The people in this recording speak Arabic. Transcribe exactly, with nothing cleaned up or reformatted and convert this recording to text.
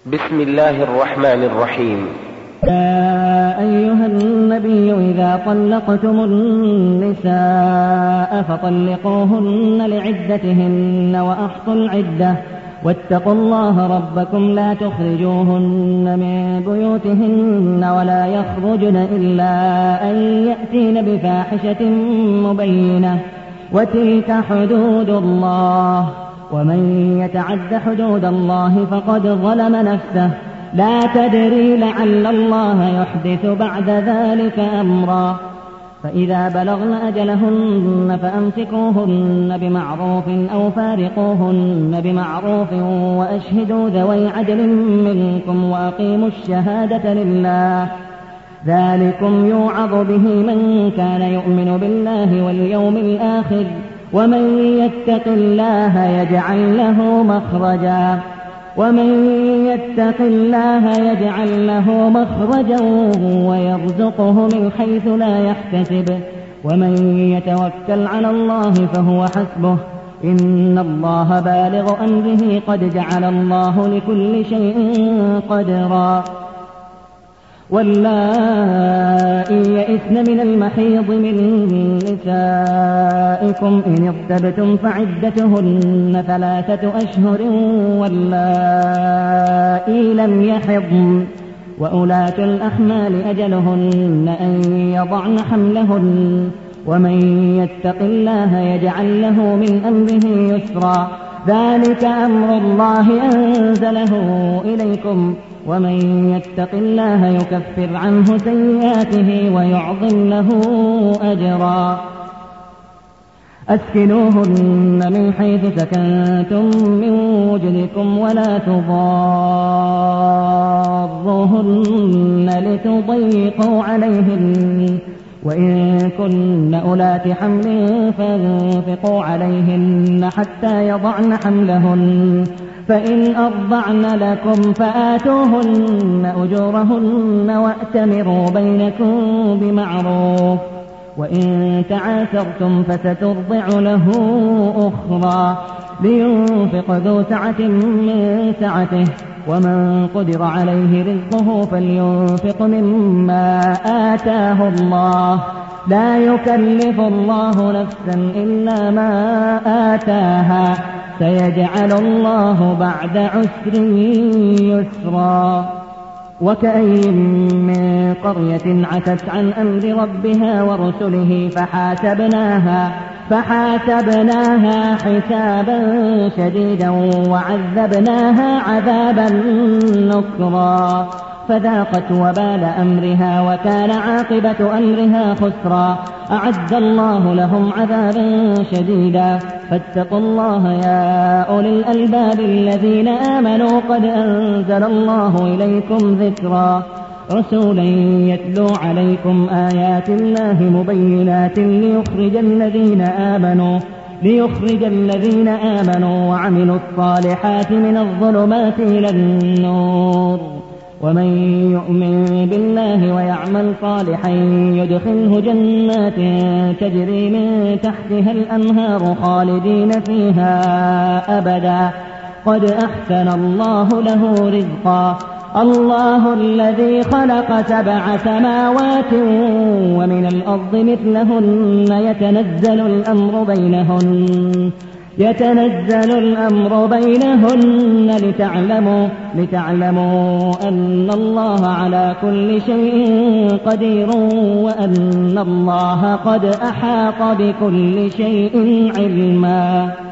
بسم الله الرحمن الرحيم. يا أيها النبي إذا طلقتم النساء فطلقوهن لعدتهن وأحصوا العدة واتقوا الله ربكم لا تخرجوهن من بيوتهن ولا يخرجن إلا أن يأتين بفاحشة مبينة وتلك حدود الله ومن يتعد حدود الله فقد ظلم نفسه لا تدري لعل الله يحدث بعد ذلك أمرا فإذا بلغن أجلهن فأمسكوهن بمعروف أو فارقوهن بمعروف وأشهدوا ذوي عدل منكم وأقيموا الشهادة لله ذلكم يوعظ به من كان يؤمن بالله واليوم الآخر ومن يتق الله يجعل له مخرجا ومن يتق الله يجعل له مخرجا ويرزقه من حيث لا يحتسب ومن يتوكل على الله فهو حسبه إن الله بالغ أمره قد جعل الله لكل شيء قدرا واللائي يئسن من المحيض من نسائكم إن ارتبتم فعدتهن ثلاثة أشهر واللائي لم يحضن وأولاة الأحمال أجلهن أن يضعن حملهن ومن يتق الله يجعل له من أمره يسرا ذلك أمر الله أنزله إليكم ومن يتق الله يكفر عنه سيئاته ويعظم له أجرا أسكنوهن من حيث سكنتم من وجدكم ولا تضاروهن لتضيقوا عليهن وإن كن أولات حمل فانفقوا عليهن حتى يضعن حملهن فإن أرضعن لكم فآتوهن أجورهن وأتمروا بينكم بمعروف وإن تعاسرتم فسترضع له أخرى لينفق ذو سعة من سعته ومن قدر عليه رزقه فلينفق مما آتاه الله لا يكلف الله نفسا إلا ما آتاها سيجعل الله بعد عسر يسرا وكأي من قرية عتت عن أمر ربها ورسله فحاسبناها فحاسبناها حسابا شديدا وعذبناها عذابا نكرا فذاقت وبال أمرها وكان عاقبة أمرها خسرا أعد الله لهم عذابا شديدا فاتقوا الله يا أولي الألباب الذين آمنوا قد أنزل الله إليكم ذكرا رسولا يتلو عليكم آيات الله مبينات ليخرج الذين آمنوا ليخرج الذين آمنوا وعملوا الصالحات من الظلمات إلى النور ومن يؤمن بالله ويعمل صالحا يدخله جنات تجري من تحتها الأنهار خالدين فيها أبدا قد أحسن الله له رزقا الله الذي خلق سبع سماوات ومن الأرض مثلهن يتنزل الأمر بينهن يتنزل الأمر بينهن لتعلموا لتعلموا أن الله على كل شيء قدير وأن الله قد أحاط بكل شيء علما.